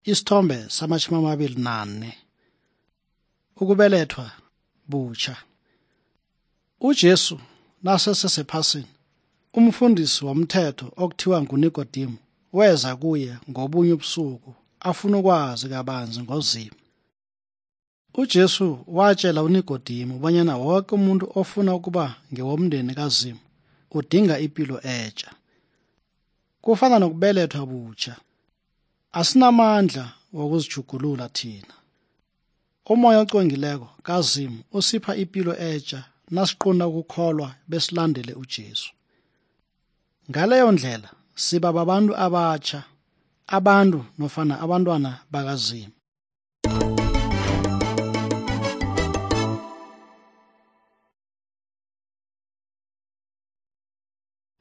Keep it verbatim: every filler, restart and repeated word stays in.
Isithombe samashumi amabili nane. Ukubelethwa butsha. uJesu nasesesephasini, umfundisi womthetho okuthiwa nguNikodemu weza kuye ngobunye ubusuku afuna ukwazi kabanzi ngozimo. uJesu watshela uNikodemu bonyana wonke umuntu ofuna ukuba ngewomndeni kaZimu udinga impilo entsha. Kufana nokubelethwa butsha. Asinamandla wokuzijugulula thina. Umoya ocwengileko kaZimu usipha impilo entsha nasiqonda ukukholwa besilandele uJesu. Ngaleyo ndlela siba babantu abatsha, abantu nofana abantwana bakaZimu.